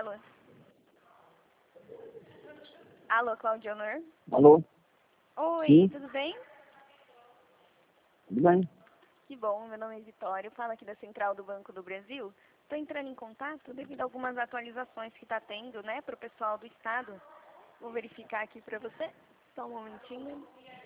Alô? Alô, Claudionor? Alô? Oi, Sim. tudo bem? Tudo bem? Que bom, meu nome é Vitória, eu falo aqui da Central do Banco do Brasil. Estou entrando em contato devido a algumas atualizações que está tendo, né, para o pessoal do Estado. Vou verificar aqui para você, só um momentinho.